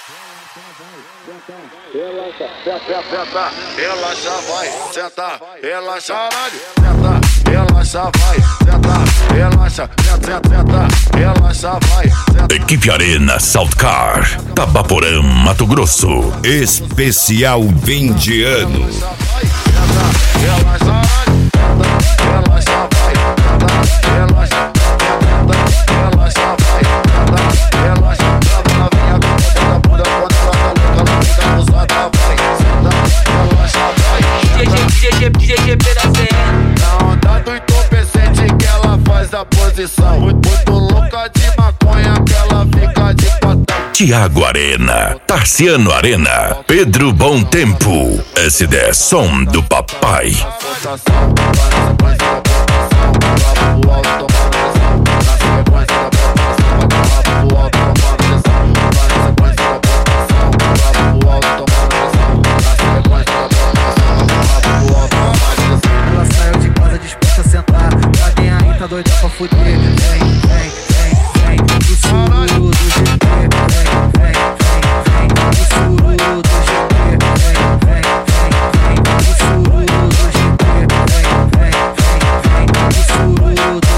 Relaxa, relaxa, vai, senta, relaxa, caralho, senta, relaxa, vai, senta, relaxa, senta, relaxa, vai, senta. Equipe Arena Saltcar, Tabaporã, Mato Grosso, especial 20 anos. Relaxa, relaxa, vai, relaxa, relaxa, vai, relaxa, trava na minha bunda, quando ela tá louca, ela fica abusada, vai, relaxa, vai, GGP da CN. na onda do entorpecente que ela faz a posição, muito louca de maconha que ela fica de patão. Tiago Arena, Tarciano Arena, Pedro Bom Tempo, SD Som do Papai. Ela saiu de casa disposta a sentar. Pra quem aí tá doida pra fuder. Vem, do sururu do GP. Vem, do sururu do GP. Vem, do sururu do GP. Vem, do sururu do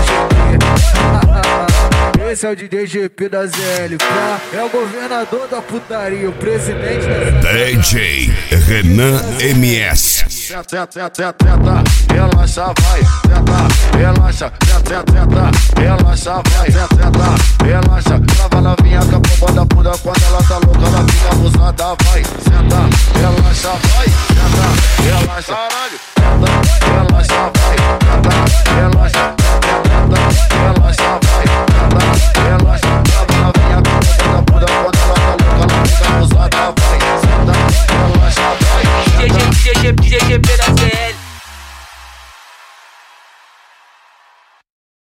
GP. Esse é o DJ GP da ZLK. É o governador da putaria, o presidente da DJ Renan MS. Senta, relaxa, vai, senta, relaxa, senta, relaxa, vai, senta, relaxa, trava na vinha com a bomba da bunda, quando ela tá louca, ela fica abusada, vai,